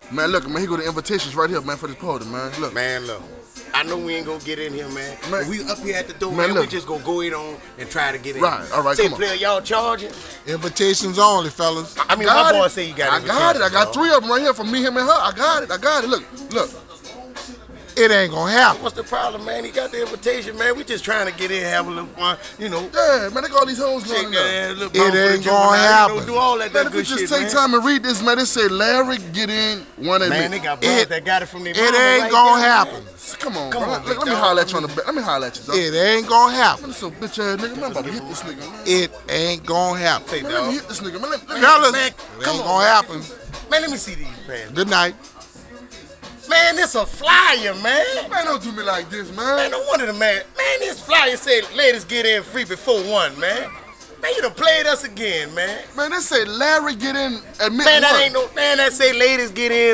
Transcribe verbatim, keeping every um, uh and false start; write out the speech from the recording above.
Man, look, man, he got the invitations right here, man, for this party, man. Look. Man, look. I know we ain't gonna get in here, man. Man. We up here at the door, Man, man. look. We just gonna go in on and try to get in. Right, all right, Say, come on. player, y'all charging? Invitations only, fellas. I mean, got my boy it. say you got I got it. I got invitations, three of them right here for me, him, and her. I got it. I got it. Look, look. It ain't gonna happen. What's the problem, man? He got the invitation, man. We just trying to get in, have a little fun, you know. Yeah, man, they got all these hoes Shake going in that there. ass, little It bump for the ain't juvenile, gonna you know, happen. do all that, Man, that if you good just shit, take man. time and read this, man, they say Larry get in, one and Man, me. they got brothers It- that got it from their It mama ain't right gonna there, happen. man. Come on, Come bro. on, Look, let big me dog. holler at you on the back. Let me holler at you, dog. It ain't gonna happen. This some bitch ass nigga, man. I'm about to hit this nigga, man. It ain't gonna happen. Say, Man, let me dog. hit this nigga, man. Let, let me Fellas, man, it come ain't on, gonna man. happen. Man, let me see these pants. Good night. Man, this a flyer, man. Man, don't do me like this, Man, man. no wonder the man. Man, this flyer said ladies get in free before one, man. Man, you done played us again, man. Man, they say Larry get in, admit Man, that one. ain't no, man, that say ladies get in